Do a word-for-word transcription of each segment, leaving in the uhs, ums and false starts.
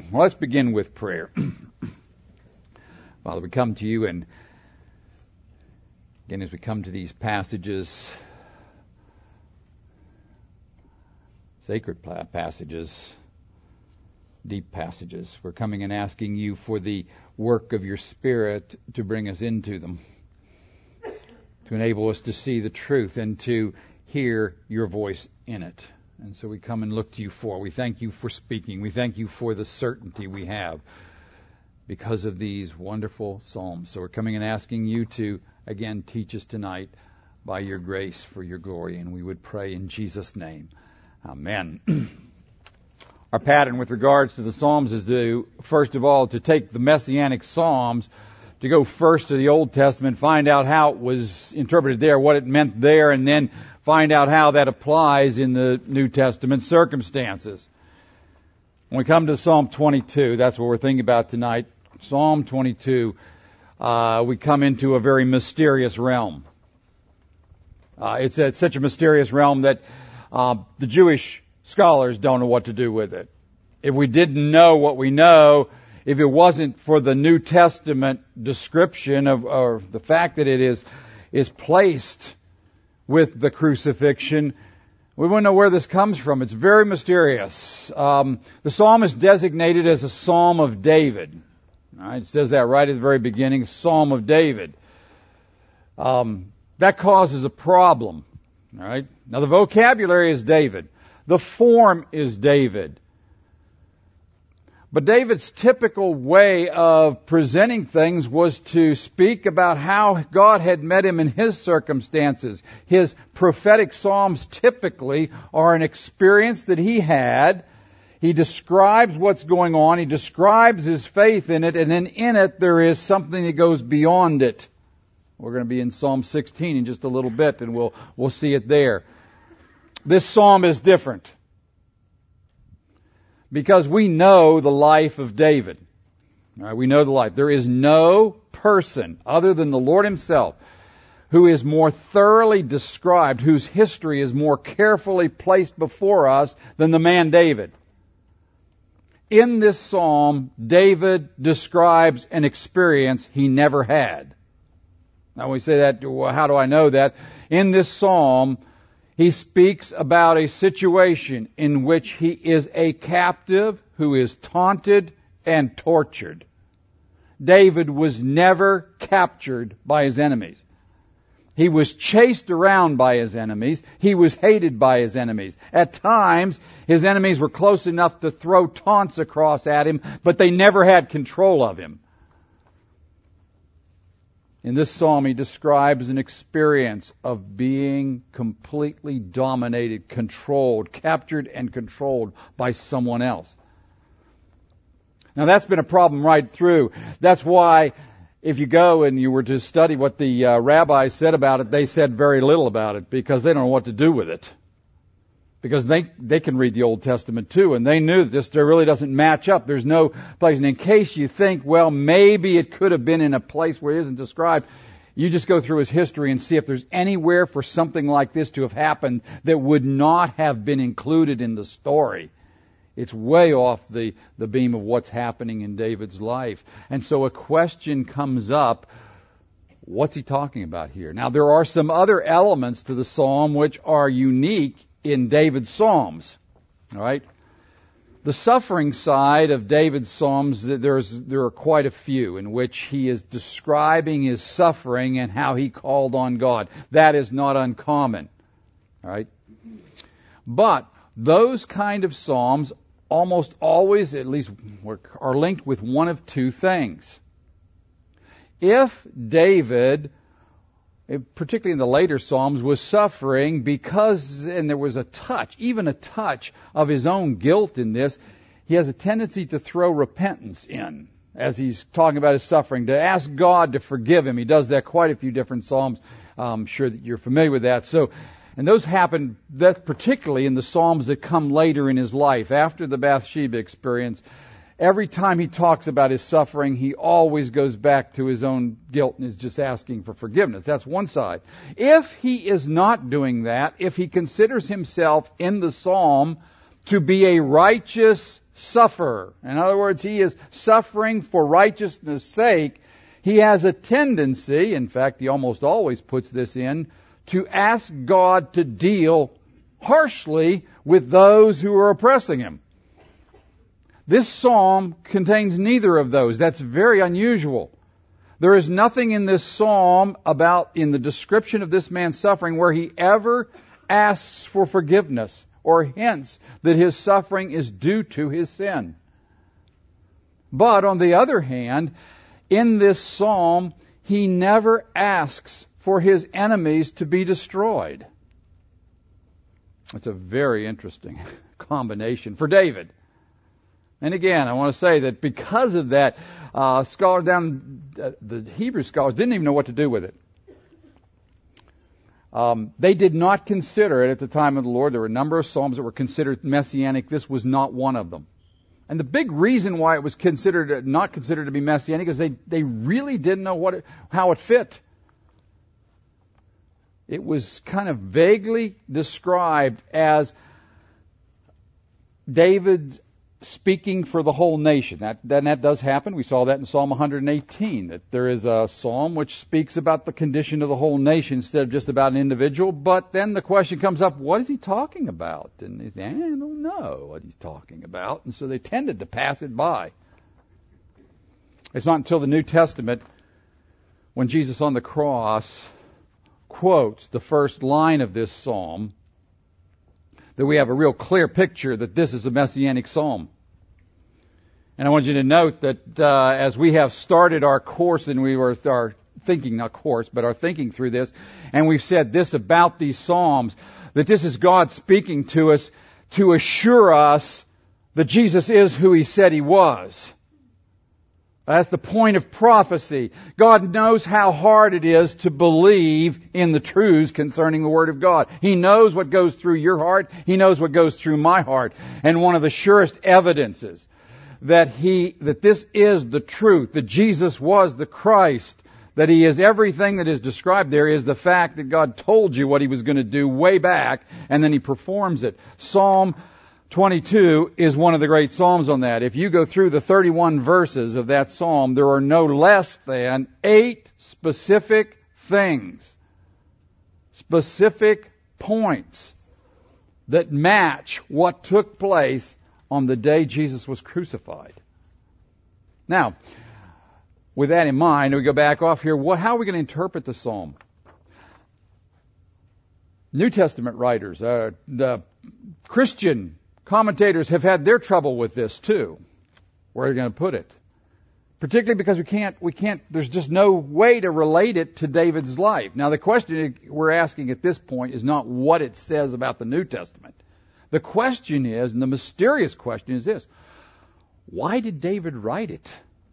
Well, let's begin with prayer. Father, we come to you, and again, as we come to these passages, sacred passages, deep passages, we're coming and asking you for the work of your Spirit to bring us into them, to enable us to see the truth and to hear your voice in it. And so we come and look to you for. We thank you for speaking. We thank you for the certainty we have because of these wonderful psalms. So we're coming and asking you to, again, teach us tonight by your grace for your glory. And we would pray in Jesus' name. Amen. Our pattern with regards to the Psalms is to, first of all, to take the Messianic Psalms, to go first to the Old Testament, find out how it was interpreted there, what it meant there, and then find out how that applies in the New Testament circumstances. When we come to Psalm twenty-two, that's what we're thinking about tonight. Psalm twenty-two, uh, we come into a very mysterious realm. Uh, it's, a, it's such a mysterious realm that uh, the Jewish scholars don't know what to do with it. If we didn't know what we know, if it wasn't for the New Testament description of, or the fact that it is is placed with the crucifixion, we wouldn't know where this comes from. It's very mysterious. Um, the psalm is designated as a Psalm of David. All right, it says that right at the very beginning, Psalm of David. Um, that causes a problem. All right. Now the vocabulary is David. The form is David. But David's typical way of presenting things was to speak about how God had met him in his circumstances. His prophetic psalms typically are an experience that he had. He describes what's going on. He describes his faith in it. And then in it, there is something that goes beyond it. We're going to be in Psalm sixteen in just a little bit, and we'll, we'll see it there. This psalm is different, because we know the life of David. All right, we know the life. There is no person other than the Lord himself who is more thoroughly described, whose history is more carefully placed before us than the man David. In this psalm, David describes an experience he never had. Now when we say that, well, how do I know that? In this psalm, he speaks about a situation in which he is a captive who is taunted and tortured. David was never captured by his enemies. He was chased around by his enemies. He was hated by his enemies. At times, his enemies were close enough to throw taunts across at him, but they never had control of him. In this psalm, he describes an experience of being completely dominated, controlled, captured and controlled by someone else. Now that's been a problem right through. That's why if you go and you were to study what the uh, rabbis said about it, they said very little about it because they don't know what to do with it. Because they they can read the Old Testament too, and they knew that this there really doesn't match up. There's no place. And in case you think, well, maybe it could have been in a place where it isn't described, you just go through his history and see if there's anywhere for something like this to have happened that would not have been included in the story. It's way off the, the beam of what's happening in David's life. And so a question comes up, what's he talking about here? Now there are some other elements to the psalm which are unique in David's Psalms. All right? The suffering side of David's Psalms, there's, there are quite a few in which he is describing his suffering and how he called on God. That is not uncommon. All right? But those kind of Psalms almost always, at least, are linked with one of two things. If David, particularly in the later Psalms, was suffering because, and there was a touch, even a touch of his own guilt in this, he has a tendency to throw repentance in as he's talking about his suffering, to ask God to forgive him. He does that quite a few different Psalms. I'm sure that you're familiar with that. So, and those happen that particularly in the Psalms that come later in his life, after the Bathsheba experience. Every time he talks about his suffering, he always goes back to his own guilt and is just asking for forgiveness. That's one side. If he is not doing that, if he considers himself in the psalm to be a righteous suffer. In other words, he is suffering for righteousness' sake. He has a tendency, in fact, he almost always puts this in, to ask God to deal harshly with those who are oppressing him. This psalm contains neither of those. That's very unusual. There is nothing in this psalm about, in the description of this man's suffering, where he ever asks for forgiveness or hints that his suffering is due to his sin. But on the other hand, in this psalm, he never asks for his enemies to be destroyed. It's a very interesting combination for David. And again, I want to say that because of that, uh, scholars down, uh, the Hebrew scholars didn't even know what to do with it. Um, they did not consider it at the time of the Lord. There were a number of psalms that were considered messianic. This was not one of them. And the big reason why it was considered not considered to be messianic is they, they really didn't know what it, how it fit. It was kind of vaguely described as David's speaking for the whole nation. That, that, that does happen. We saw that in Psalm one hundred eighteen, that there is a psalm which speaks about the condition of the whole nation instead of just about an individual. But then the question comes up, what is he talking about? And they say, I don't know what he's talking about. And so they tended to pass it by. It's not until the New Testament, when Jesus on the cross quotes the first line of this psalm, that we have a real clear picture that this is a messianic psalm. And I want you to note that uh, as we have started our course, and we were our thinking, not course, but our thinking through this, and we've said this about these psalms, that this is God speaking to us to assure us that Jesus is who he said he was. That's the point of prophecy. God knows how hard it is to believe in the truths concerning the Word of God. He knows what goes through your heart. He knows what goes through my heart. And one of the surest evidences that he, that this is the truth, that Jesus was the Christ, that he is everything that is described there, is the fact that God told you what he was going to do way back, and then he performs it. Psalm twenty-two is one of the great psalms on that. If you go through the thirty-one verses of that psalm, there are no less than eight specific things, specific points that match what took place on the day Jesus was crucified. Now, with that in mind, we go back off here. What, how are we going to interpret the psalm? New Testament writers, uh, the Christian commentators have had their trouble with this too. Where are you going to put it? Particularly because we can't, we can't, there's just no way to relate it to David's life. Now the question we're asking at this point is not what it says about the New Testament. The question is, and the mysterious question is this, why did David write it?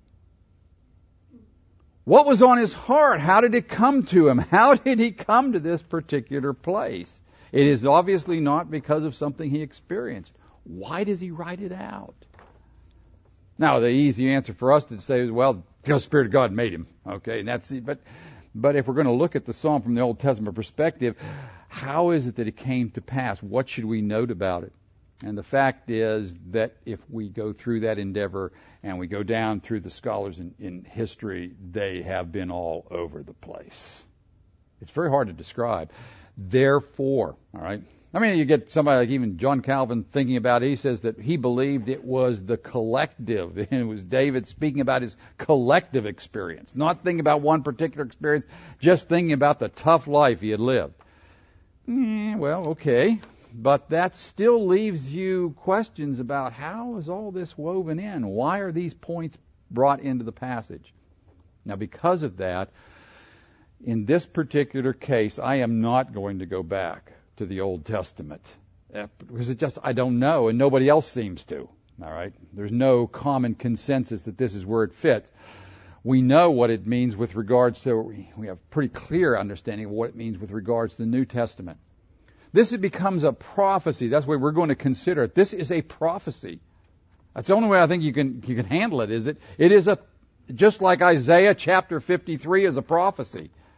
What was on his heart? How did it come to him? How did he come to this particular place? It is obviously not because of something he experienced. Why does he write it out? Now, the easy answer for us to say is, well, because the Spirit of God made him. Okay, and that's it. But, but if we're going to look at the psalm from the Old Testament perspective, how is it that it came to pass? What should we note about it? And the fact is that if we go through that endeavor and we go down through the scholars in, in history, they have been all over the place. It's very hard to describe. Therefore, all right. I mean, you get somebody like even John Calvin thinking about it. He says that he believed it was the collective. It was David speaking about his collective experience, not thinking about one particular experience, just thinking about the tough life he had lived. Mm, well, okay. But that still leaves you questions about how is all this woven in? Why are these points brought into the passage? Now, because of that, in this particular case, I am not going to go back to the Old Testament because it just, I don't know, and nobody else seems to. All right? There's no common consensus that this is where it fits. We know what it means with regards to, we have pretty clear understanding of what it means with regards to the New Testament. This becomes a prophecy. That's the way we're going to consider it. This is a prophecy. That's the only way I think you can you can handle it, is it? It is a, just like Isaiah chapter fifty-three is a prophecy.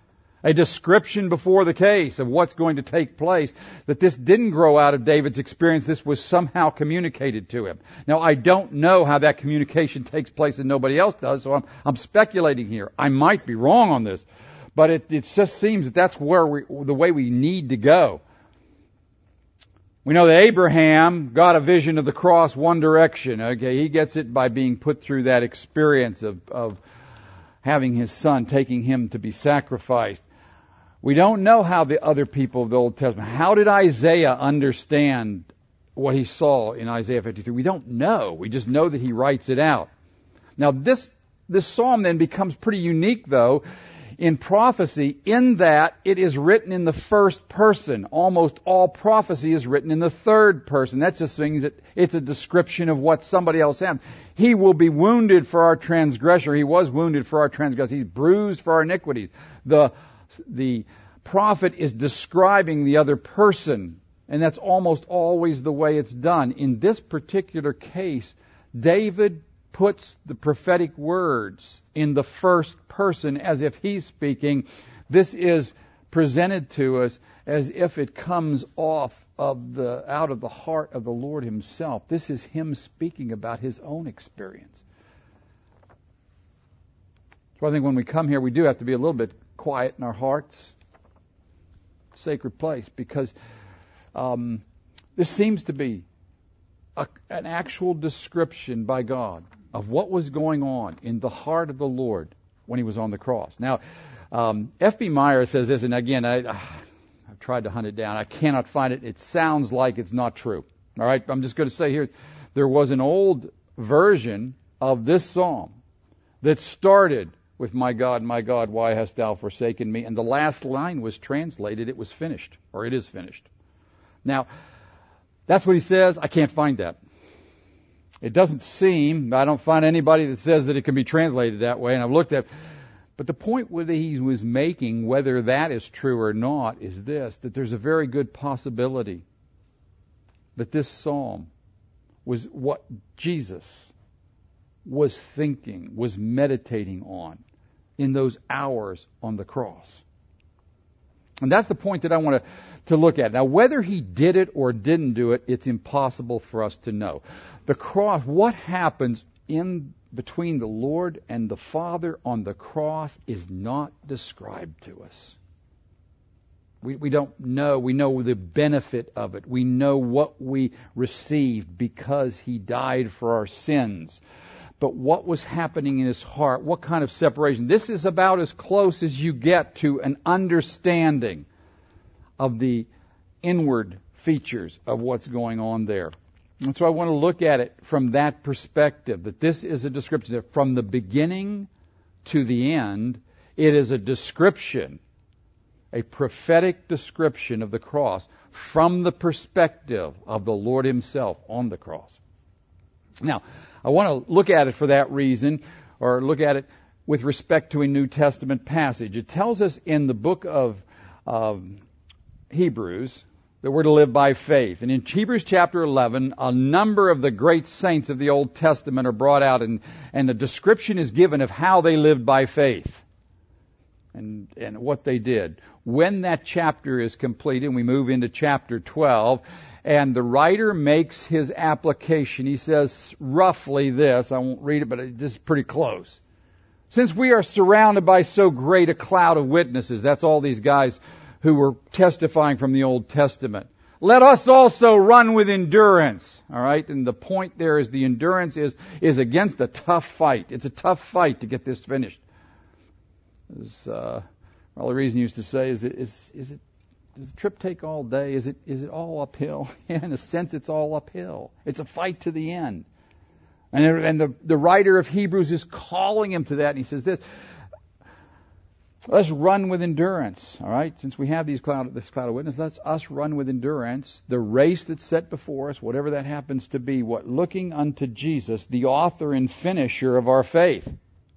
a description before the case of what's going to take place, that this didn't grow out of David's experience. This was somehow communicated to him. Now, I don't know how that communication takes place and nobody else does, so I'm, I'm speculating here. I might be wrong on this, but it, it just seems that that's where we, the way we need to go. We know that Abraham got a vision of the cross one direction. Okay, he gets it by being put through that experience of, of having his son, taking him to be sacrificed. We don't know how the other people of the Old Testament, how did Isaiah understand what he saw in Isaiah fifty-three? We don't know. We just know that he writes it out. Now this, this psalm then becomes pretty unique though in prophecy, in that it is written in the first person. Almost all prophecy is written in the third person. That just means that it's a description of what somebody else had. He will be wounded for our transgression. He was wounded for our transgression. He's bruised for our iniquities. The, the prophet is describing the other person, and that's almost always the way it's done. In this particular case, David puts the prophetic words in the first person as if he's speaking. This is presented to us as if it comes off of the out of the heart of the Lord himself. This is him speaking about his own experience. So I think when we come here, we do have to be a little bit quiet in our hearts. Sacred place, because um, this seems to be a, an actual description by God of what was going on in the heart of the Lord when he was on the cross. Now, um, F B Meyer says this, and again, I, I've tried to hunt it down. I cannot find it. It sounds like it's not true. All right, I'm just going to say here, there was an old version of this psalm that started with, "My God, my God, why hast thou forsaken me?" And the last line was translated, "It was finished," or "It is finished." Now, that's what he says. I can't find that. It doesn't seem, I don't find anybody that says that it can be translated that way, and I've looked at, but the point that he was making, whether that is true or not, is this, that there's a very good possibility that this psalm was what Jesus was thinking, was meditating on in those hours on the cross. And that's the point that I want to, to look at. Now, whether he did it or didn't do it, it's impossible for us to know. The cross, what happens in between the Lord and the Father on the cross is not described to us. We, we don't know. We know the benefit of it. We know what we received because he died for our sins. But what was happening in his heart? What kind of separation? This is about as close as you get to an understanding of the inward features of what's going on there. And so I want to look at it from that perspective, that this is a description that from the beginning to the end, it is a description, a prophetic description of the cross from the perspective of the Lord himself on the cross. Now, I want to look at it for that reason, or look at it with respect to a New Testament passage. It tells us in the book of um, Hebrews that we're to live by faith. And in Hebrews chapter eleven, a number of the great saints of the Old Testament are brought out, and, and a description is given of how they lived by faith and, and what they did. When that chapter is completed, and we move into chapter twelve, and the writer makes his application. He says roughly this. I won't read it, but it's just pretty close. Since we are surrounded by so great a cloud of witnesses, that's all these guys who were testifying from the Old Testament, let us also run with endurance. All right? And the point there is the endurance is, is against a tough fight. It's a tough fight to get this finished. As, uh, well, the reason he used to say is, is, is it, does the trip take all day? Is it is it all uphill? Yeah, in a sense, it's all uphill. It's a fight to the end. And, and the, the writer of Hebrews is calling him to that. And he says this, let's run with endurance. All right? Since we have these cloud, this cloud of witness, let's us run with endurance the race that's set before us, whatever that happens to be, what looking unto Jesus, the author and finisher of our faith,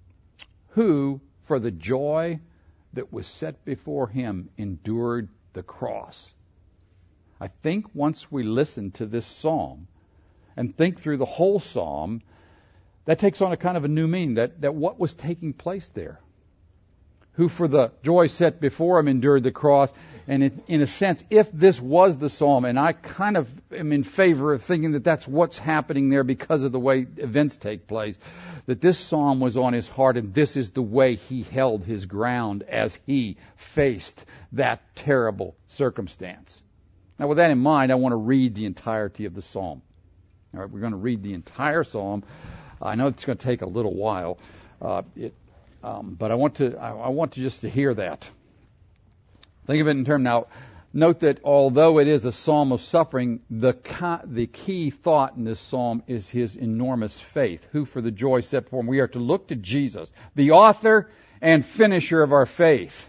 who, for the joy that was set before him, endured the cross. I think once we listen to this psalm and think through the whole psalm, that takes on a kind of a new meaning, that, that what was taking place there, who for the joy set before him endured the cross. And it, in a sense, if this was the psalm, and I kind of am in favor of thinking that that's what's happening there because of the way events take place, that this psalm was on his heart, and this is the way he held his ground as he faced that terrible circumstance. Now, with that in mind, I want to read the entirety of the psalm. All right, we're going to read the entire psalm. I know it's going to take a little while, uh, it, um, but I want to I, I want to just to hear that. Think of it in terms now. Note that although it is a psalm of suffering, the the key thought in this psalm is his enormous faith, who for the joy set before him. We are to look to Jesus, the author and finisher of our faith,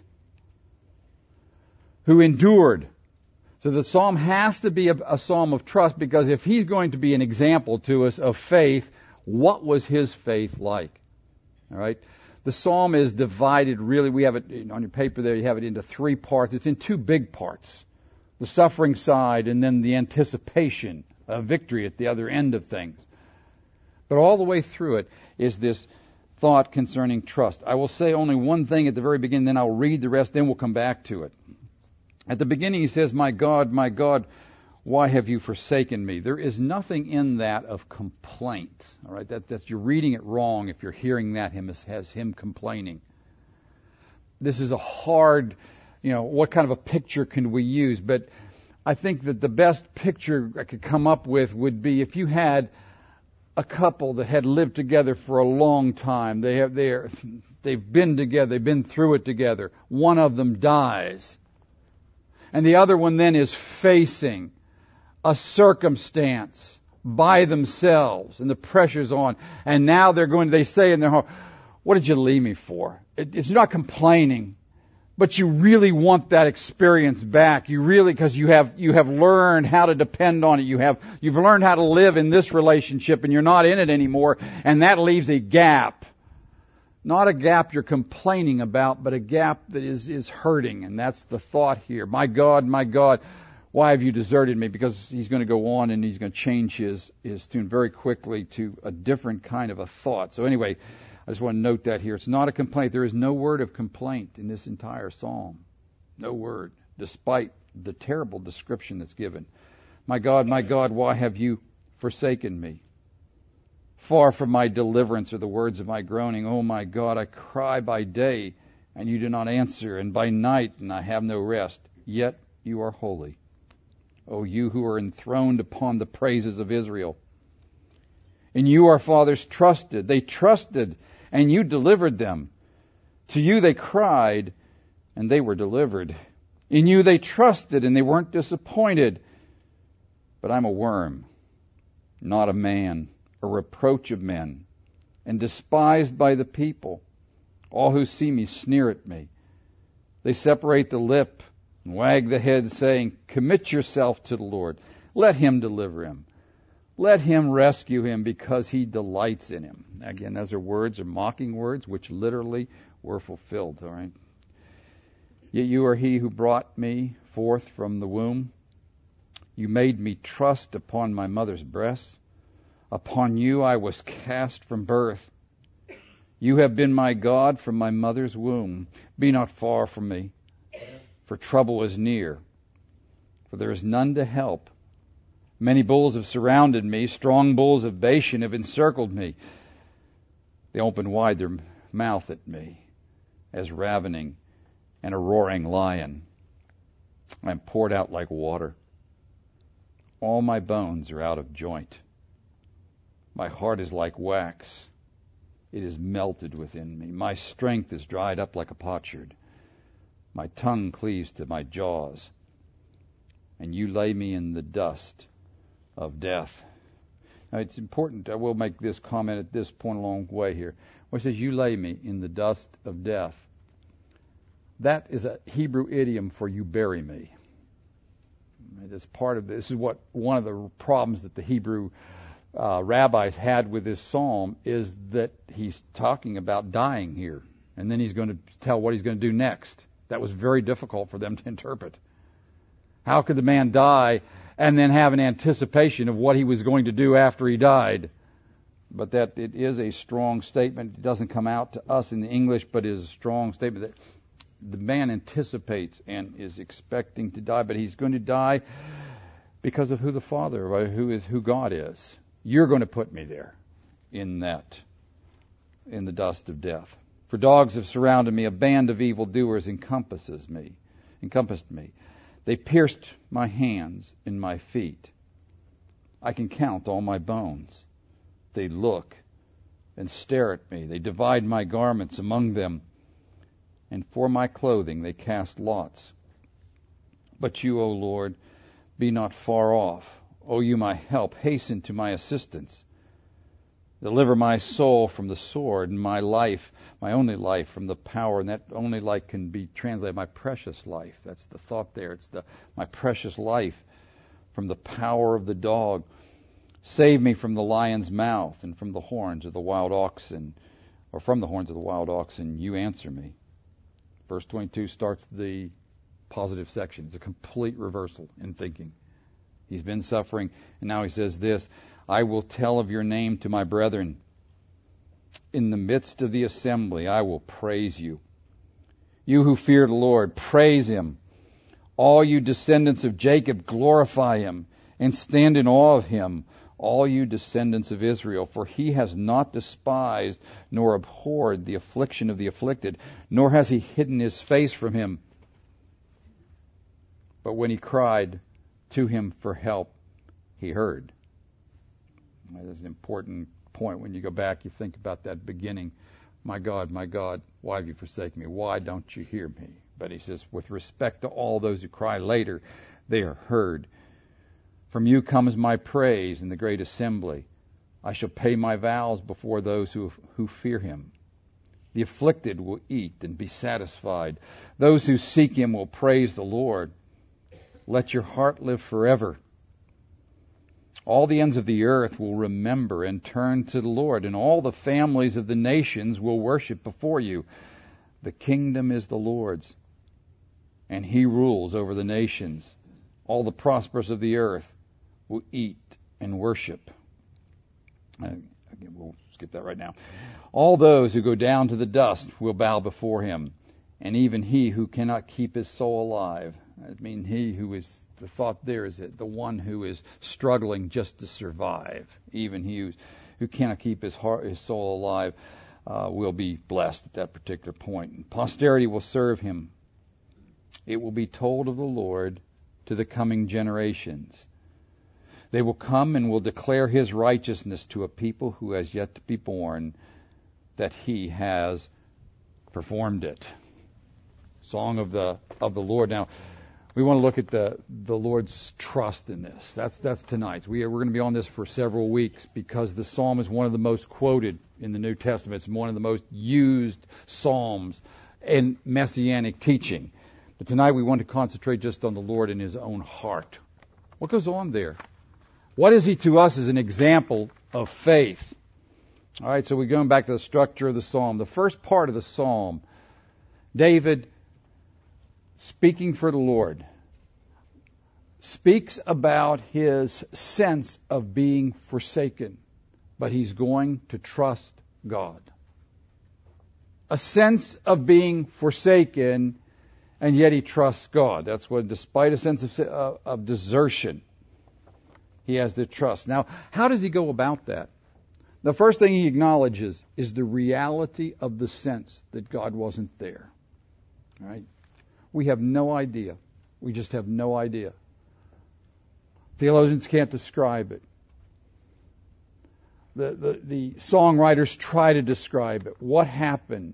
who endured. So the psalm has to be a, a psalm of trust, because if he's going to be an example to us of faith, what was his faith like? All right. The psalm is divided, really, we have it on your paper there, you have it into three parts. It's in two big parts. The suffering side and then the anticipation of victory at the other end of things. But all the way through it is this thought concerning trust. I will say only one thing at the very beginning, then I'll read the rest, then we'll come back to it. At the beginning he says, "My God, my God, why have you forsaken me?" There is nothing in that of complaint. All right, that, that's you're reading it wrong if you're hearing that him as, as him complaining. This is a hard, you know, what kind of a picture can we use? But I think that the best picture I could come up with would be if you had a couple that had lived together for a long time. They have they are, they've been together. They've been through it together. One of them dies, and the other one then is facing a circumstance by themselves, and the pressure's on. And now they're going, they say in their heart, "What did you leave me for?" It, it's not complaining, but you really want that experience back. You really, because you have, you have learned how to depend on it. You have, you've learned how to live in this relationship, and you're not in it anymore. And that leaves a gap. Not a gap you're complaining about, but a gap that is, is hurting. And that's the thought here. My God, my God, why have you deserted me? Because he's going to go on and he's going to change his, his tune very quickly to a different kind of a thought. So anyway, I just want to note that here. It's not a complaint. There is no word of complaint in this entire psalm. No word, despite the terrible description that's given. My God, my God, why have you forsaken me? Far from my deliverance are the words of my groaning. Oh my God, I cry by day and you do not answer, and by night and I have no rest. Yet you are holy. O you who are enthroned upon the praises of Israel. In you our fathers trusted. They trusted, and you delivered them. To you they cried, and they were delivered. In you they trusted, and they weren't disappointed. But I'm a worm, not a man, a reproach of men, and despised by the people. All who see me sneer at me. They separate the lip and wag the head, saying, "Commit yourself to the Lord. Let him deliver him. Let him rescue him, because he delights in him." Again, those are words, are mocking words, which literally were fulfilled. All right. Yet you are he who brought me forth from the womb. You made me trust upon my mother's breast. Upon you I was cast from birth. You have been my God from my mother's womb. Be not far from me, for trouble is near, for there is none to help. Many bulls have surrounded me. Strong bulls of Bashan have encircled me. They open wide their mouth at me, as ravening and a roaring lion. I am poured out like water. All my bones are out of joint. My heart is like wax. It is melted within me. My strength is dried up like a potsherd. My tongue cleaves to my jaws. And you lay me in the dust of death. Now it's important, I will make this comment at this point along the way here. Where it says, you lay me in the dust of death. That is a Hebrew idiom for you bury me. That's part of this. This is what one of the problems that the Hebrew uh, rabbis had with this psalm is that he's talking about dying here. And then he's going to tell what he's going to do next. That was very difficult for them to interpret. How could the man die and then have an anticipation of what he was going to do after he died? But that it is a strong statement. It doesn't come out to us in the English, but is a strong statement that the man anticipates and is expecting to die, but he's going to die because of who the Father, who is who God is. You're going to put me there in that, in the dust of death. For dogs have surrounded me, a band of evildoers encompasses me, encompassed me. They pierced my hands and my feet. I can count all my bones. They look and stare at me. They divide my garments among them, and for my clothing they cast lots. But you, O Lord, be not far off. O you, my help, hasten to my assistance. Deliver my soul from the sword, and my life, my only life, from the power. And that only life can be translated, my precious life. That's the thought there. It's the my precious life from the power of the dog. Save me from the lion's mouth and from the horns of the wild oxen, or from the horns of the wild oxen. You answer me. Verse twenty-two starts the positive section. It's a complete reversal in thinking. He's been suffering, and now he says this, I will tell of your name to my brethren. In the midst of the assembly, I will praise you. You who fear the Lord, praise him. All you descendants of Jacob, glorify him and stand in awe of him. All you descendants of Israel, for he has not despised nor abhorred the affliction of the afflicted, nor has he hidden his face from him. But when he cried to him for help, he heard. That's an important point. When you go back, you think about that beginning. My God, my God, why have you forsaken me? Why don't you hear me? But he says, with respect to all those who cry later, they are heard. From you comes my praise in the great assembly. I shall pay my vows before those who, who fear him. The afflicted will eat and be satisfied. Those who seek him will praise the Lord. Let your heart live forever. All the ends of the earth will remember and turn to the Lord, and all the families of the nations will worship before you. The kingdom is the Lord's, and he rules over the nations. All the prosperous of the earth will eat and worship. Again, we'll skip that right now. All those who go down to the dust will bow before him, and even he who cannot keep his soul alive. I mean, he who is, the thought there is that the one who is struggling just to survive, even he who, who cannot keep his heart, his soul alive, uh, will be blessed at that particular point. And posterity will serve him. It will be told of the Lord to the coming generations. They will come and will declare his righteousness to a people who has yet to be born, that he has performed it. Song of the of the Lord. Now, we want to look at the, the Lord's trust in this. That's that's tonight. We are, we're going to be on this for several weeks because the psalm is one of the most quoted in the New Testament. It's one of the most used psalms in messianic teaching. But tonight we want to concentrate just on the Lord in his own heart. What goes on there? What is he to us as an example of faith? All right, so we're going back to the structure of the psalm. The first part of the psalm, David, speaking for the Lord, speaks about his sense of being forsaken, but he's going to trust God. A sense of being forsaken, and yet he trusts God. That's what, despite a sense of, uh, of desertion, he has the trust. Now, how does he go about that? The first thing he acknowledges is the reality of the sense that God wasn't there. All right? We have no idea. We just have no idea. Theologians can't describe it. The, the, the songwriters try to describe it. What happened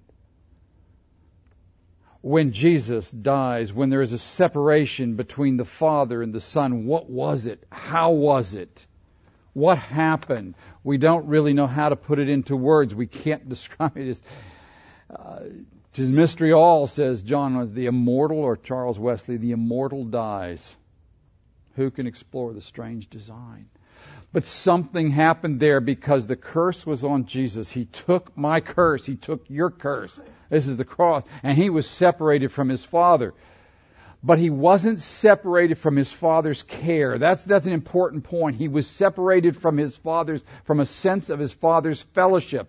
when Jesus dies, when there is a separation between the Father and the Son? What was it? How was it? What happened? We don't really know how to put it into words. We can't describe it. As, uh, "'Tis mystery all," says John, the immortal, or Charles Wesley, the immortal dies. Who can explore the strange design? But something happened there because the curse was on Jesus. He took my curse. He took your curse. This is the cross. And he was separated from his Father. But he wasn't separated from his Father's care. That's that's an important point. He was separated from his Father's, from a sense of his Father's fellowship.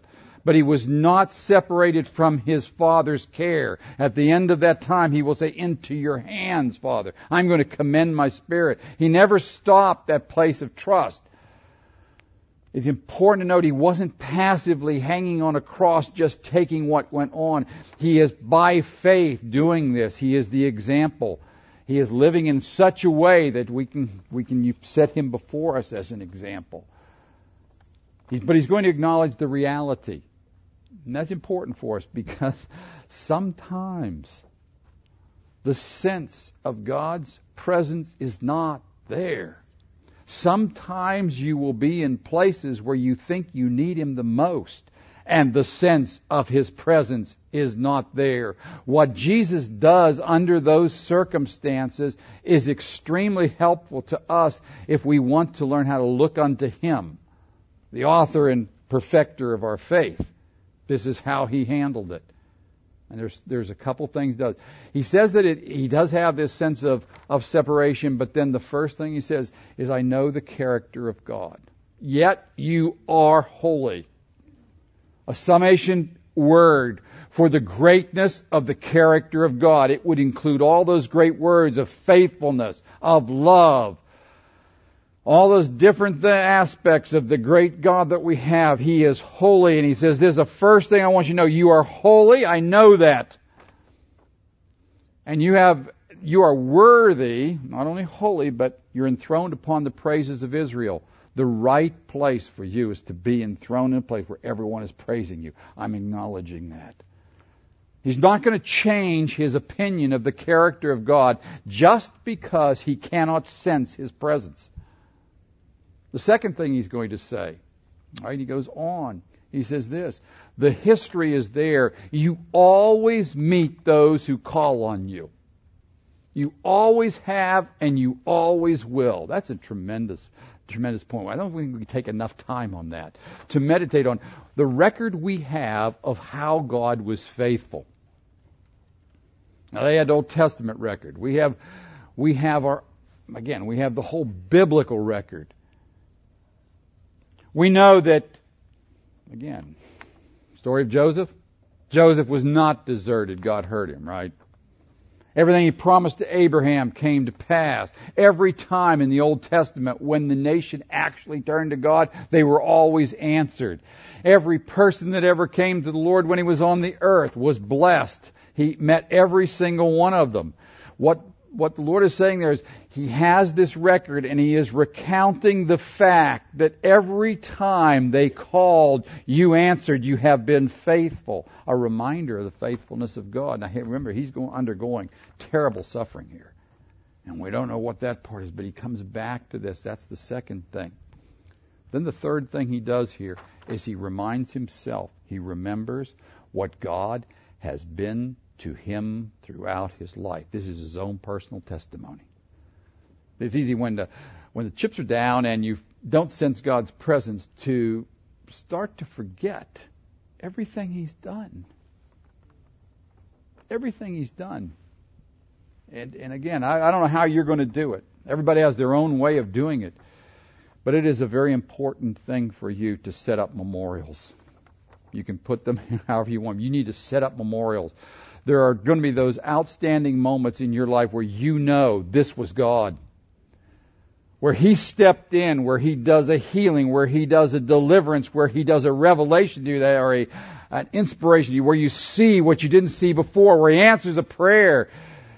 but he was not separated from his Father's care. At the end of that time, he will say, into your hands, Father. I'm going to commend my spirit. He never stopped that place of trust. It's important to note he wasn't passively hanging on a cross just taking what went on. He is by faith doing this. He is the example. He is living in such a way that we can we can set him before us as an example. He's, but he's going to acknowledge the reality. And that's important for us because sometimes the sense of God's presence is not there. Sometimes you will be in places where you think you need him the most, and the sense of his presence is not there. What Jesus does under those circumstances is extremely helpful to us if we want to learn how to look unto him, the author and perfecter of our faith. This is how he handled it. And there's there's a couple things he does. He says that it, he does have this sense of, of separation, but then the first thing he says is, I know the character of God. Yet you are holy. A summation word for the greatness of the character of God. It would include all those great words of faithfulness, of love, all those different th- aspects of the great God that we have. He is holy. And he says, this is the first thing I want you to know. You are holy. I know that. And you have, you are worthy, not only holy, but you're enthroned upon the praises of Israel. The right place for you is to be enthroned in a place where everyone is praising you. I'm acknowledging that. He's not going to change his opinion of the character of God just because he cannot sense his presence. The second thing he's going to say, all right, he goes on. He says this, the history is there. You always meet those who call on you. You always have and you always will. That's a tremendous, tremendous point. I don't think we can take enough time on that to meditate on the record we have of how God was faithful. Now, they had Old Testament record. We have, we have our, again, we have the whole biblical record. We know that, again, story of Joseph. Joseph was not deserted. God heard him, right? Everything he promised to Abraham came to pass. Every time in the Old Testament when the nation actually turned to God, they were always answered. Every person that ever came to the Lord when he was on the earth was blessed. He met every single one of them. What What the Lord is saying there is he has this record and he is recounting the fact that every time they called, you answered, you have been faithful. A reminder of the faithfulness of God. Now remember, he's going, undergoing terrible suffering here. And we don't know what that part is, but he comes back to this. That's the second thing. Then the third thing he does here is he reminds himself. He remembers what God has been to him throughout his life. This is his own personal testimony. It's easy when the when the chips are down and you don't sense God's presence to start to forget everything he's done. Everything he's done. And and again, I, I don't know how you're going to do it. Everybody has their own way of doing it. But it is a very important thing for you to set up memorials. You can put them however you want. You need to set up memorials. There are going to be those outstanding moments in your life where you know this was God. Where he stepped in, where he does a healing, where he does a deliverance, where he does a revelation to you, or a, an inspiration to you, where you see what you didn't see before, where he answers a prayer.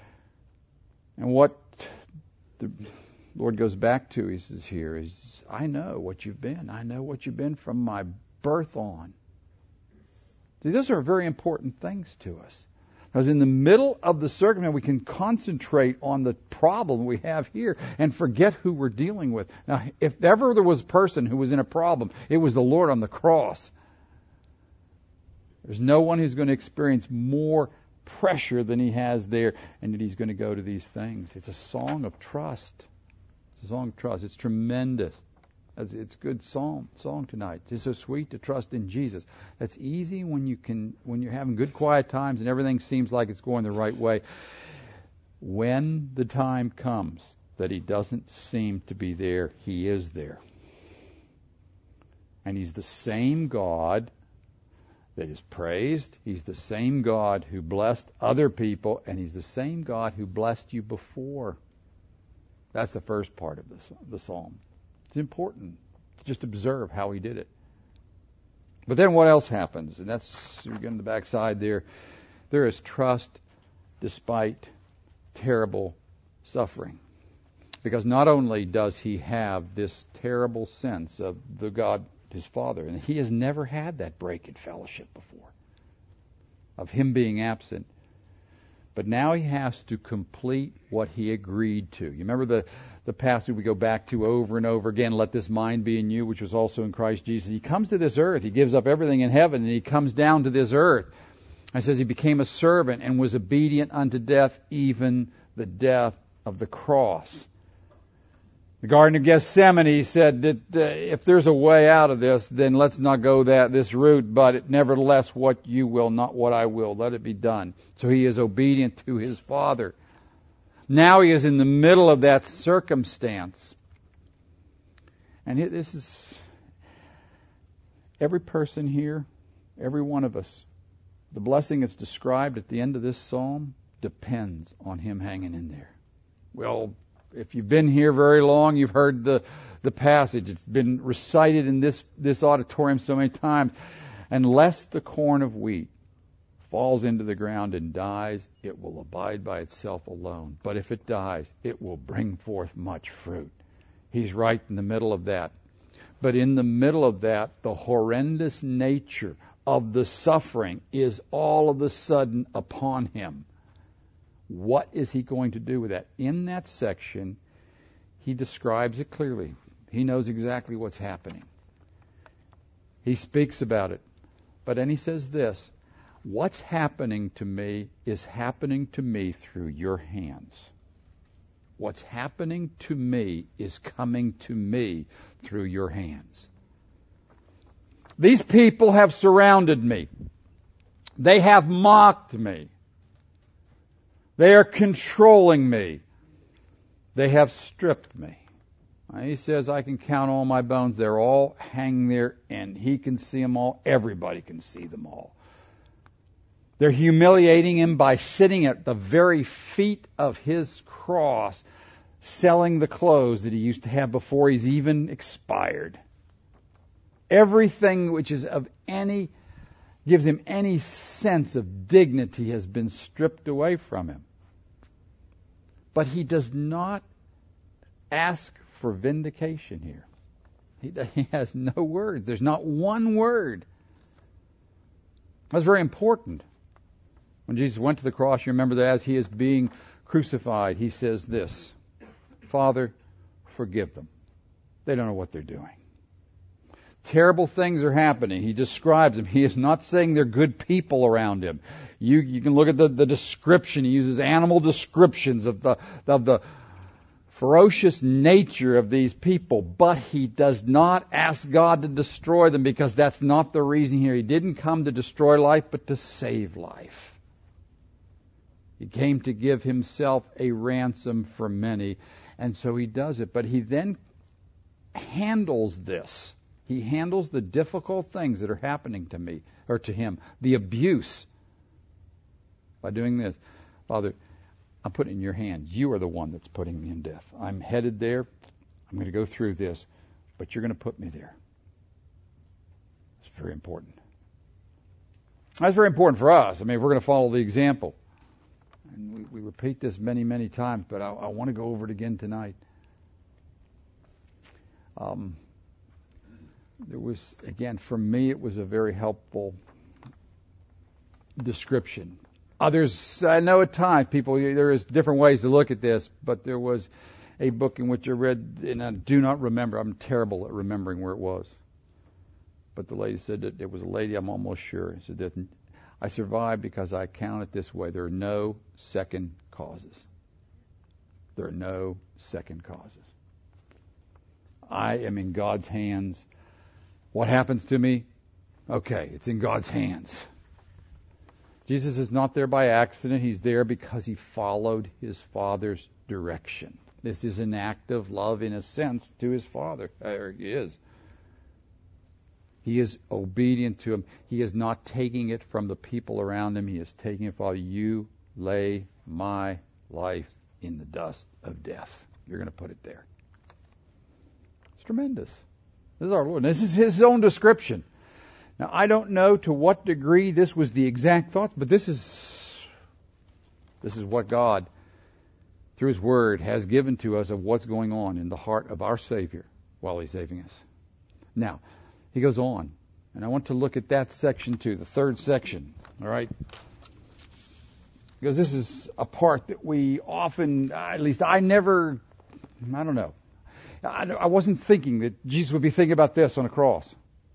And what the Lord goes back to, he says here, is, I know what you've been. I know what you've been from my birth on. See, those are very important things to us. Because in the middle of the circumstance, we can concentrate on the problem we have here and forget who we're dealing with. Now, if ever there was a person who was in a problem, it was the Lord on the cross. There's no one who's going to experience more pressure than he has there, and that he's going to go to these things. It's a song of trust. It's a song of trust. It's tremendous. It's a good song, song tonight. It's so sweet to trust in Jesus. That's easy when you can, when you're having good quiet times and everything seems like it's going the right way. When the time comes that he doesn't seem to be there, he is there. And he's the same God that is praised. He's the same God who blessed other people, and He's the same God who blessed you before. That's the first part of this, the psalm. It's important to just observe how He did it. But then what else happens? And that's, you're getting the backside there. There is trust despite terrible suffering. Because not only does he have this terrible sense of the God, his Father, and he has never had that break in fellowship before, of him being absent, but now he has to complete what he agreed to. You remember the, the passage we go back to over and over again, let this mind be in you, which was also in Christ Jesus. He comes to this earth. He gives up everything in heaven, and he comes down to this earth. It says he became a servant and was obedient unto death, even the death of the cross. The Garden of Gethsemane, he said that uh, if there's a way out of this, then let's not go that this route, but it, nevertheless what you will, not what I will. Let it be done. So he is obedient to his Father. Now he is in the middle of that circumstance. And this is every person here, every one of us. The blessing that's described at the end of this psalm depends on him hanging in there. Well, if you've been here very long, you've heard the, the passage. It's been recited in this, this auditorium so many times. Unless the corn of wheat falls into the ground and dies, it will abide by itself alone. But if it dies, it will bring forth much fruit. He's right in the middle of that. But in the middle of that, the horrendous nature of the suffering is all of a sudden upon him. What is he going to do with that? In that section, he describes it clearly. He knows exactly what's happening. He speaks about it. But then he says this, what's happening to me is happening to me through your hands. What's happening to me is coming to me through your hands. These people have surrounded me. They have mocked me. They are controlling me. They have stripped me. He says, I can count all my bones. They're all hanging there, and he can see them all. Everybody can see them all. They're humiliating him by sitting at the very feet of his cross, selling the clothes that he used to have before he's even expired. Everything which is of any, gives him any sense of dignity has been stripped away from him. But he does not ask for vindication here. He, he has no words. There's not one word. That's very important. When Jesus went to the cross, you remember that as he is being crucified, he says this, Father, forgive them. They don't know what they're doing. Terrible things are happening. He describes them. He is not saying they're good people around him. You, you can look at the, the description. He uses animal descriptions of the, of the ferocious nature of these people, but he does not ask God to destroy them because that's not the reason here. He didn't come to destroy life, but to save life. He came to give himself a ransom for many, and so he does it. But he then handles this. He handles the difficult things that are happening to me, or to him, the abuse, by doing this. Father, I'm putting it in your hands. You are the one that's putting me in death. I'm headed there. I'm going to go through this, but you're going to put me there. It's very important. That's very important for us. I mean, if we're going to follow the example. And we, we repeat this many, many times, but I, I want to go over it again tonight. Um, there was, again, for me, it was a very helpful description. Others, I know at times, people, there is different ways to look at this, but there was a book in which I read, and I do not remember, I'm terrible at remembering where it was. But the lady said that there was a lady, I'm almost sure, said that I survived because I count it this way. There are no second causes. There are no second causes. I am in God's hands. What happens to me? Okay, it's in God's hands. Jesus is not there by accident. He's there because he followed his Father's direction. This is an act of love, in a sense, to his Father. Or he is. He is obedient to him. He is not taking it from the people around him. He is taking it, Father, you lay my life in the dust of death. You're going to put it there. It's tremendous. This is our Lord. This is his own description. Now, I don't know to what degree this was the exact thoughts, but this is this is what God, through his word, has given to us of what's going on in the heart of our Savior while he's saving us. Now, he goes on, and I want to look at that section too, the third section, all right? Because this is a part that we often, at least I never, I don't know, I, I wasn't thinking that Jesus would be thinking about this on a cross.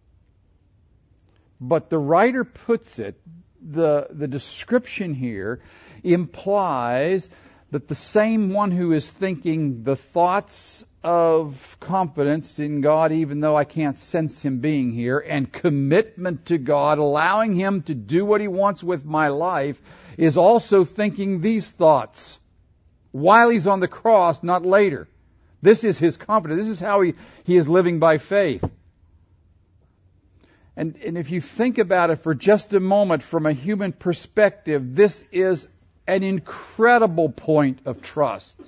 But the writer puts it, the, the description here implies that the same one who is thinking the thoughts of confidence in God, even though I can't sense him being here, and commitment to God, allowing him to do what he wants with my life, is also thinking these thoughts while he's on the cross, not later. This is his confidence. This is how he, he is living by faith. And, and if you think about it for just a moment from a human perspective, this is an incredible point of trust.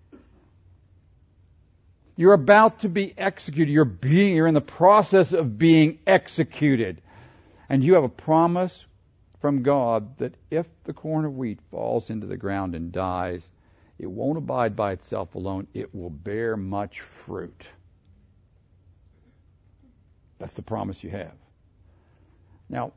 You're about to be executed. You're being, you're in the process of being executed. And you have a promise from God that if the corn of wheat falls into the ground and dies, it won't abide by itself alone. It will bear much fruit. That's the promise you have. Now,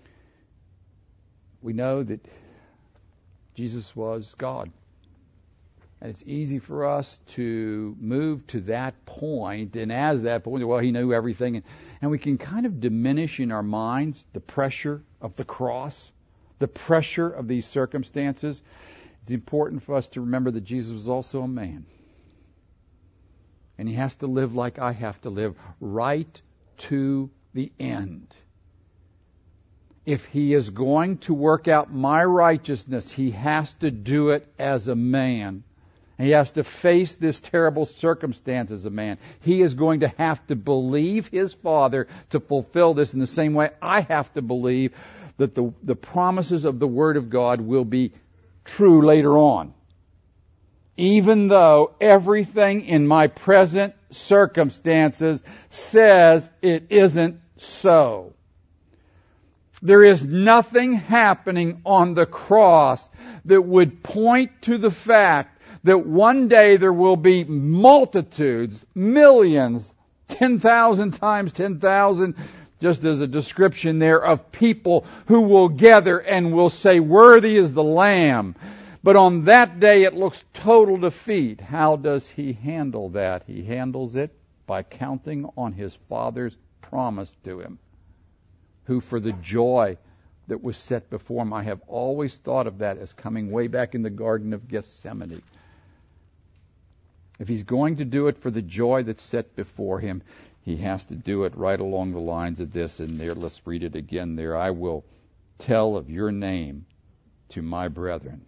we know that Jesus was God. And it's easy for us to move to that point, and as that point, well, he knew everything, and, and we can kind of diminish in our minds the pressure of the cross, the pressure of these circumstances. It's important for us to remember that Jesus was also a man. And he has to live like I have to live, right to the end. If he is going to work out my righteousness, he has to do it as a man. He has to face this terrible circumstance as a man. He is going to have to believe his Father to fulfill this in the same way I have to believe that the, the promises of the Word of God will be true later on. Even though everything in my present circumstances says it isn't so. There is nothing happening on the cross that would point to the fact that one day there will be multitudes, millions, ten thousand times ten thousand, just as a description there, of people who will gather and will say, "Worthy is the Lamb." But on that day it looks total defeat. How does he handle that? He handles it by counting on his Father's promise to him, who for the joy that was set before him, I have always thought of that as coming way back in the Garden of Gethsemane. If he's going to do it for the joy that's set before him, he has to do it right along the lines of this. And there, let's read it again there. I will tell of your name to my brethren.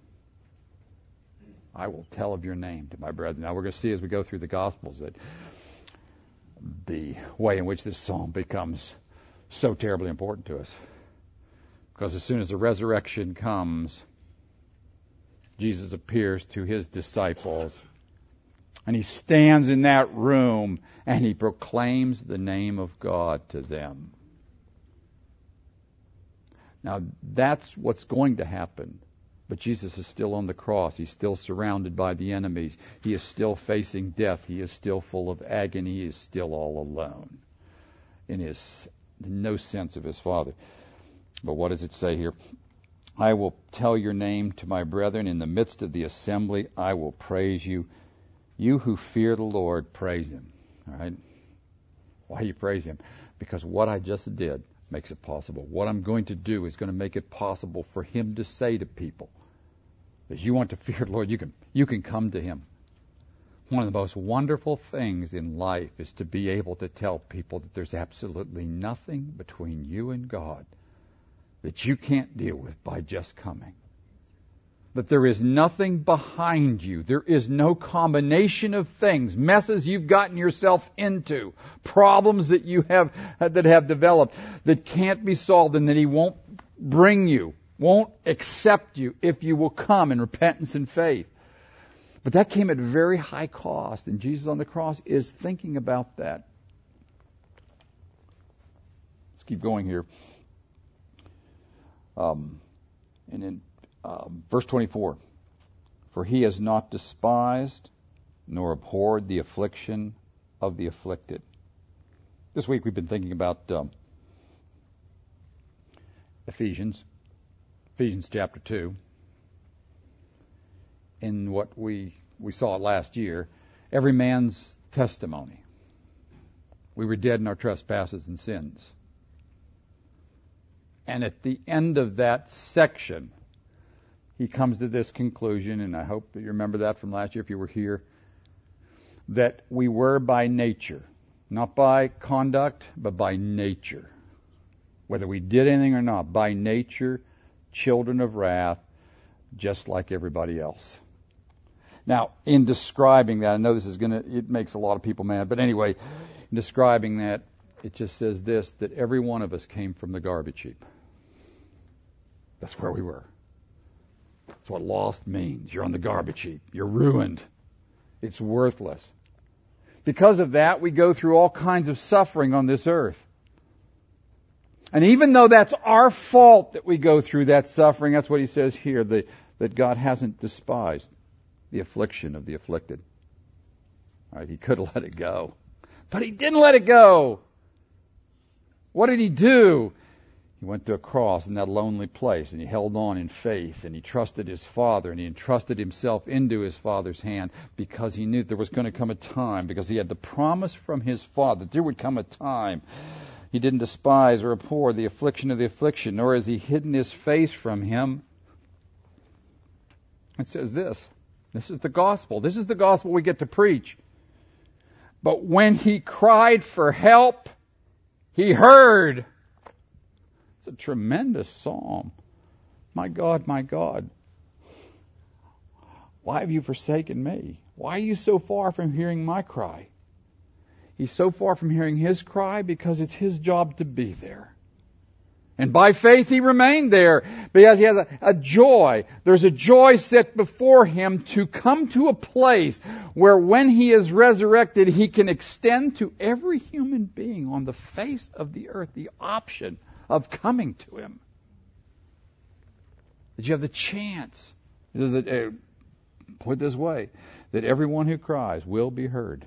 I will tell of your name to my brethren. Now we're going to see as we go through the Gospels that the way in which this psalm becomes so terribly important to us. Because as soon as the resurrection comes, Jesus appears to his disciples, and he stands in that room and he proclaims the name of God to them. Now that's what's going to happen. But Jesus is still on the cross. He's still surrounded by the enemies. He is still facing death. He is still full of agony. He is still all alone in his no sense of his Father. But what does it say here? I will tell your name to my brethren. In the midst of the assembly, I will praise you. You who fear the Lord, praise him. All right? Why do you praise him? Because what I just did makes it possible. What I'm going to do is going to make it possible for him to say to people, if you want to fear the Lord, you can, you can come to him. One of the most wonderful things in life is to be able to tell people that there's absolutely nothing between you and God that you can't deal with by just coming. that there is nothing behind you. There is no combination of things, messes you've gotten yourself into, problems that you have that have developed that can't be solved, and that He won't bring you, won't accept you if you will come in repentance and faith. But that came at very high cost, and Jesus on the cross is thinking about that. Let's keep going here. Um, and in um, verse twenty-four, for He has not despised nor abhorred the affliction of the afflicted. This week we've been thinking about um, Ephesians, Ephesians chapter two. In what we, we saw last year, every man's testimony. We were dead in our trespasses and sins. And at the end of that section, he comes to this conclusion, and I hope that you remember that from last year if you were here, that we were by nature, not by conduct, but by nature. Whether we did anything or not, by nature, children of wrath, just like everybody else. Now, in describing that, I know this is going to, it makes a lot of people mad, but anyway, in describing that, it just says this, that every one of us came from the garbage heap. That's where we were. That's what lost means. You're on the garbage heap. You're ruined. It's worthless. Because of that, we go through all kinds of suffering on this earth. And even though that's our fault that we go through that suffering, that's what he says here, the, that God hasn't despised the affliction of the afflicted. All right, he could have let it go. But he didn't let it go. What did he do? He went to a cross in that lonely place, and he held on in faith, and he trusted his Father, and he entrusted himself into his Father's hand because he knew there was going to come a time, because he had the promise from his Father that there would come a time. He didn't despise or abhor the affliction of the affliction, nor has he hidden his face from him. It says this. This is the gospel. This is the gospel we get to preach. But when he cried for help, he heard. It's a tremendous psalm. My God, my God, why have you forsaken me? Why are you so far from hearing my cry? He's so far from hearing his cry because it's his job to be there. And by faith he remained there because he has a, a joy. There's a joy set before him to come to a place where when he is resurrected, he can extend to every human being on the face of the earth the option of coming to him. That you have the chance, that, uh, put it this way, that everyone who cries will be heard.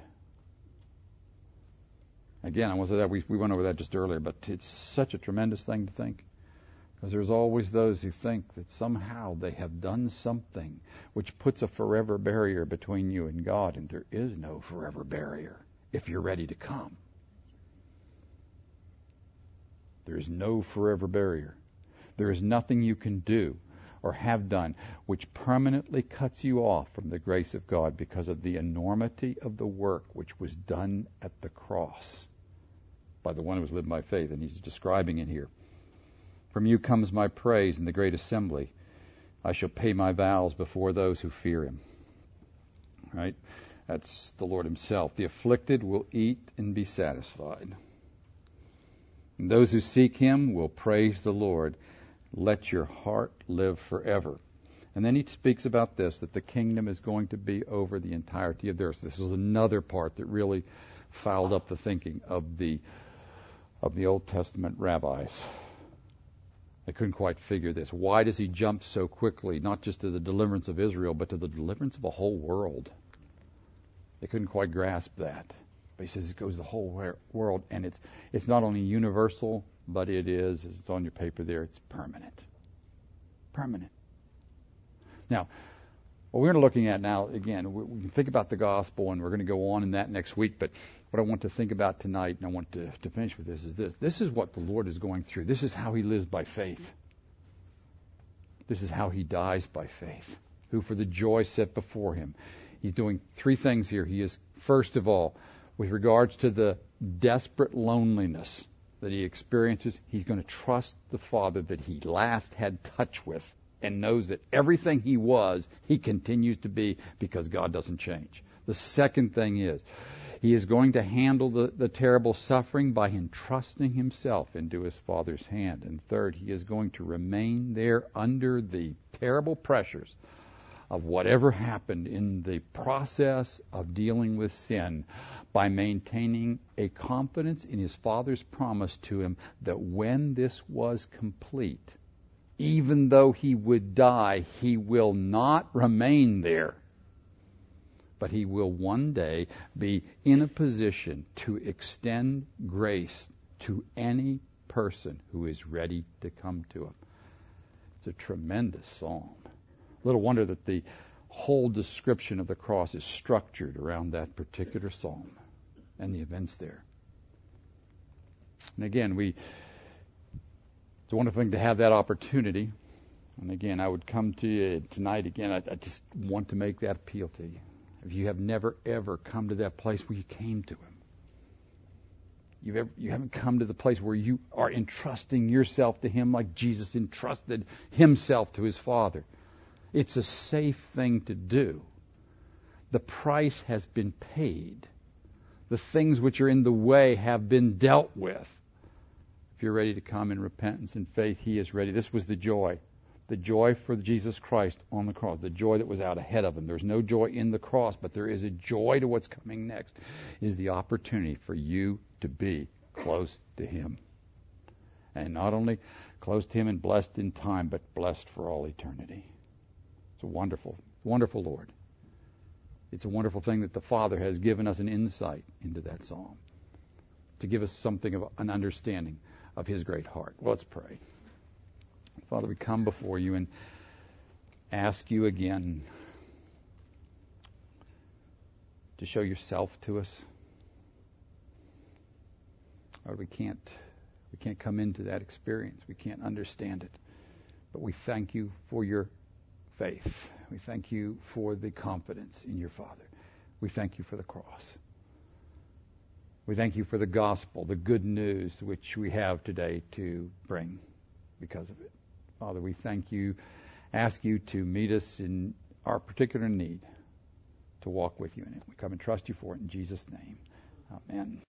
Again, I want to say that we, we went over that just earlier, but it's such a tremendous thing to think. Because there's always those who think that somehow they have done something which puts a forever barrier between you and God, and there is no forever barrier if you're ready to come. There is no forever barrier. There is nothing you can do or have done which permanently cuts you off from the grace of God because of the enormity of the work which was done at the cross by the one who was lived by faith. And he's describing it here. From you comes my praise in the great assembly. I shall pay my vows before those who fear him. Right? That's the Lord himself. The afflicted will eat and be satisfied. And those who seek him will praise the Lord. Let your heart live forever. And then he speaks about this, that the kingdom is going to be over the entirety of the earth. This was another part that really fouled up the thinking of the of the Old Testament rabbis. They couldn't quite figure this. Why does he jump so quickly, not just to the deliverance of Israel, but to the deliverance of a whole world? They couldn't quite grasp that. But he says it goes the whole world, and it's it's not only universal, but it is, as it's on your paper there, it's permanent. Permanent. Now, what we're looking at now, again, we can think about the gospel, and we're going to go on in that next week, but what I want to think about tonight, and I want to, to finish with this, is this. This is what the Lord is going through. This is how he lives by faith. This is how he dies by faith, who for the joy set before him. He's doing three things here. He is, first of all, with regards to the desperate loneliness that he experiences, he's going to trust the Father that he last had touch with and knows that everything he was, he continues to be, because God doesn't change. The second thing is, he is going to handle the, the terrible suffering by entrusting himself into his Father's hand. And third, he is going to remain there under the terrible pressures of whatever happened in the process of dealing with sin by maintaining a confidence in his Father's promise to him that when this was complete, even though he would die, he will not remain there, but he will one day be in a position to extend grace to any person who is ready to come to him. It's a tremendous psalm. Little wonder that the whole description of the cross is structured around that particular psalm and the events there. And again, we it's a wonderful thing to have that opportunity. And again, I would come to you tonight again. I, I just want to make that appeal to you. If you have never, ever come to that place where you came to him, you've ever, you haven't come to the place where you are entrusting yourself to him like Jesus entrusted himself to his Father. It's a safe thing to do. The price has been paid. The things which are in the way have been dealt with. If you're ready to come in repentance and faith, he is ready. This was the joy. The joy for Jesus Christ on the cross. The joy that was out ahead of him. There's no joy in the cross, but there is a joy to what's coming next. Is the opportunity for you to be close to him. And not only close to him and blessed in time, but blessed for all eternity. It's a wonderful, wonderful Lord. It's a wonderful thing that the Father has given us an insight into that psalm, to give us something of an understanding of his great heart. Well, let's pray. Father, we come before you and ask you again to show yourself to us. Lord, we can't we can't come into that experience. We can't understand it. But we thank you for your faith. We thank you for the confidence in your Father. We thank you for the cross. We thank you for the gospel, the good news which we have today to bring because of it. Father, we thank you, ask you to meet us in our particular need, to walk with you in it. We come and trust you for it in Jesus' name. Amen.